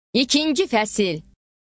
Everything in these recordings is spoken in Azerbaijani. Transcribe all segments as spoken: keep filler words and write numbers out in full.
İkinci fəsil.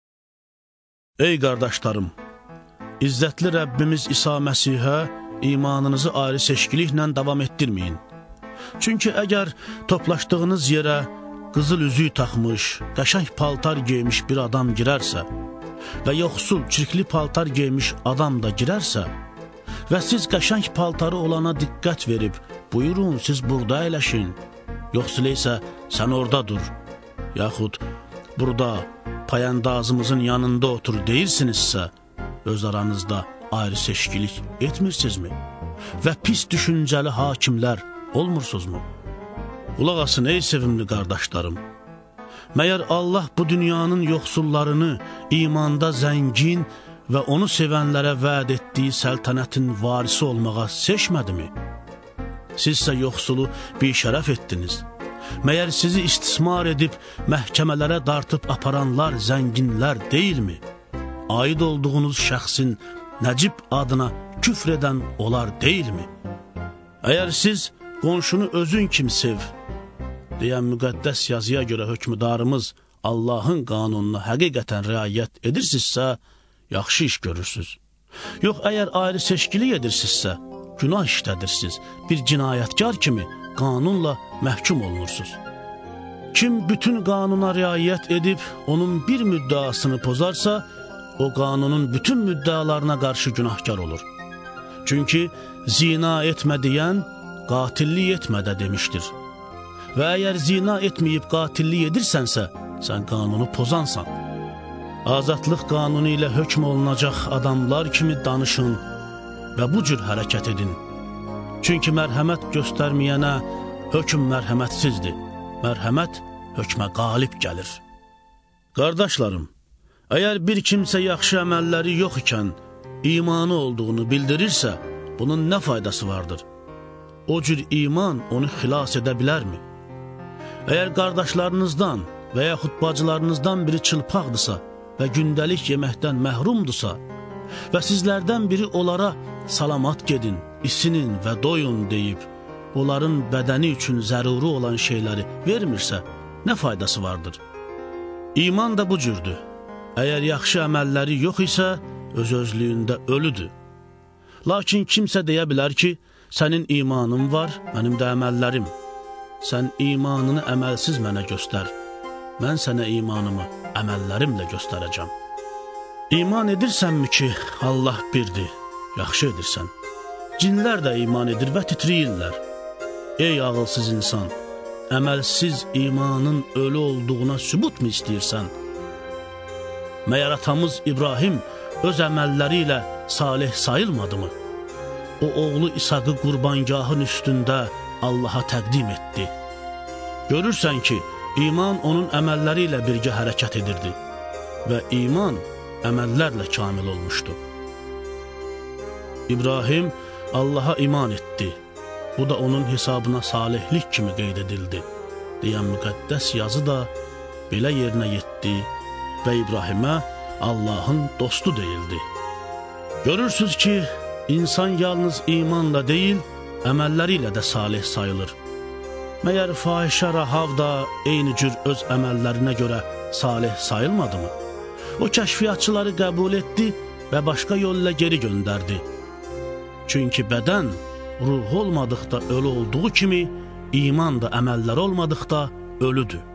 Ey qardaşlarım, İzzətli Rəbbimiz İsa Məsihə imanınızı ayrı seçkiliklə davam etdirməyin. Çünki əgər toplaşdığınız yerə qızıl üzük taxmış, qəşəng paltar geymiş bir adam girərsə və yoxsul, çirkli paltar geymiş adam da girərsə və siz qəşəng paltarı olana diqqət verib, buyurun siz burada əyləşin, yoxsul isə sən orada dur, yaxud burada payandazımızın yanında otur deyirsinizsə, öz aranızda ayrı seçkilik etmirsinizmi? Və pis düşüncəli hakimlər olmursuzmu? Qulaq asın ey sevimli qardaşlarım. Məyər Allah bu dünyanın yoxsullarını imanda zəngin və onu sevənlərə vəd etdiyi səltənətin varisi olmağa seçmədimi? Sizsə yoxsulu bir şərəf etdiniz. Məyər sizi istismar edib məhkəmələrə dartıb aparanlar zənginlər deyilmi? Aid olduğunuz şəxsin Nəcib adına küfr edən olar deyilmi? Əgər siz qonşunu özün kim sev deyən müqəddəs yazıya görə hökmdarımız Allahın qanununa həqiqətən riayət edirsinizsə, yaxşı iş görürsünüz. Yox, əgər ayrı seçkilik edirsinizsə, günah işlədirsiniz, bir cinayətkar kimi qanunla məhkum olunursunuz. Kim bütün qanuna riayət edib, onun bir müddəasını pozarsa, o qanunun bütün müddəalarına qarşı günahkar olur. Çünki zina etmə deyən, qatillik etmədə demişdir. Və əgər zina etməyib qatillik edirsənsə, sən qanunu pozansan. Azadlıq qanunu ilə hökm olunacaq adamlar kimi danışın və bu cür hərəkət edin. Çünki mərhəmət göstərməyənə hökm mərhəmətsizdir, mərhəmət hökmə qalib gəlir. Qardaşlarım, əgər bir kimsə yaxşı əməlləri yox ikən imanı olduğunu bildirirsə, bunun nə faydası vardır? O cür iman onu xilas edə bilərmi? Əgər qardaşlarınızdan və yaxud bacılarınızdan biri çılpaqdırsa və gündəlik yeməkdən məhrumdursa və sizlərdən biri onlara salamat gedin, isinin və doyun deyib, onların bədəni üçün zəruri olan şeyləri vermirsə, nə faydası vardır? İman da bu cürdür. Əgər yaxşı əməlləri yox isə, öz-özlüyündə ölüdür. Lakin kimsə deyə bilər ki, sənin imanın var, mənim də əməllərim. Sən imanını əməlsiz mənə göstər. Mən sənə imanımı əməllərimlə göstərəcəm. İman edirsənmi ki, Allah birdir? Yaxşı edirsən. Cinlər də iman edir və titriyirlər. Ey ağılsız insan, əməlsiz imanın ölü olduğuna sübut mu istəyirsən? Məyər atamız İbrahim öz əməlləri ilə salih sayılmadı mı? O oğlu İsaqı qurbangahın üstündə Allaha təqdim etdi. Görürsən ki, iman onun əməlləri ilə birgə hərəkət edirdi və iman əməllərlə kamil olmuşdu. İbrahim Allaha iman etdi. Bu da onun hesabına salihlik kimi qeyd edildi. Deyən müqəddəs yazı da belə yerinə yetdi və İbrahimə Allahın dostu deyildi. Görürsünüz ki, insan yalnız imanla deyil, əməlləri ilə də salih sayılır. Məyər fahişə Rahav da eyni cür öz əməllərinə görə salih sayılmadı mı? O kəşfiyyatçıları qəbul etdi və başqa yolla geri göndərdi. Çünki bədən ruh olmadıqda ölü olduğu kimi, iman da əməllər olmadıqda ölüdür.